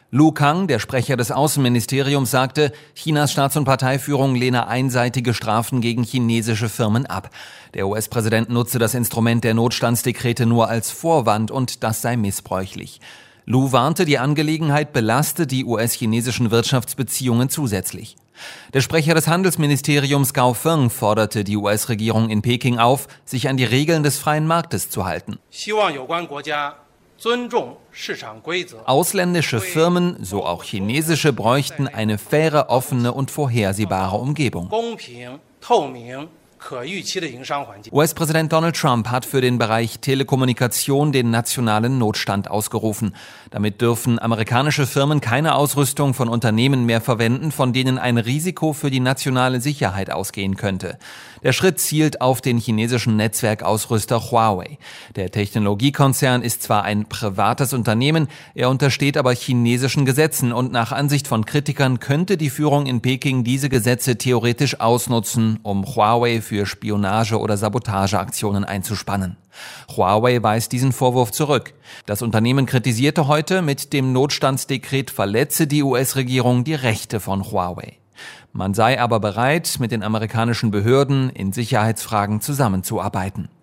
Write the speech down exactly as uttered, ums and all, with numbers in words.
Lu Kang, der Sprecher des Außenministeriums, sagte, Chinas Staats- und Parteiführung lehne einseitige Strafen gegen chinesische Firmen ab. Der U S-Präsident nutze das Instrument der Notstandsdekrete nur als Vorwand und das sei missbräuchlich. Lu warnte, die Angelegenheit belaste die U S-chinesischen Wirtschaftsbeziehungen zusätzlich. Der Sprecher des Handelsministeriums Gao Feng forderte die U S-Regierung in Peking auf, sich an die Regeln des freien Marktes zu halten. Ausländische Firmen, so auch chinesische, bräuchten eine faire, offene und vorhersehbare Umgebung. U S-Präsident Donald Trump hat für den Bereich Telekommunikation den nationalen Notstand ausgerufen. Damit dürfen amerikanische Firmen keine Ausrüstung von Unternehmen mehr verwenden, von denen ein Risiko für die nationale Sicherheit ausgehen könnte. Der Schritt zielt auf den chinesischen Netzwerkausrüster Huawei. Der Technologiekonzern ist zwar ein privates Unternehmen, er untersteht aber chinesischen Gesetzen und nach Ansicht von Kritikern könnte die Führung in Peking diese Gesetze theoretisch ausnutzen, um Huawei für Spionage- oder Sabotageaktionen einzuspannen. Huawei weist diesen Vorwurf zurück. Das Unternehmen kritisierte heute, mit dem Notstandsdekret verletze die U S-Regierung die Rechte von Huawei. Man sei aber bereit, mit den amerikanischen Behörden in Sicherheitsfragen zusammenzuarbeiten.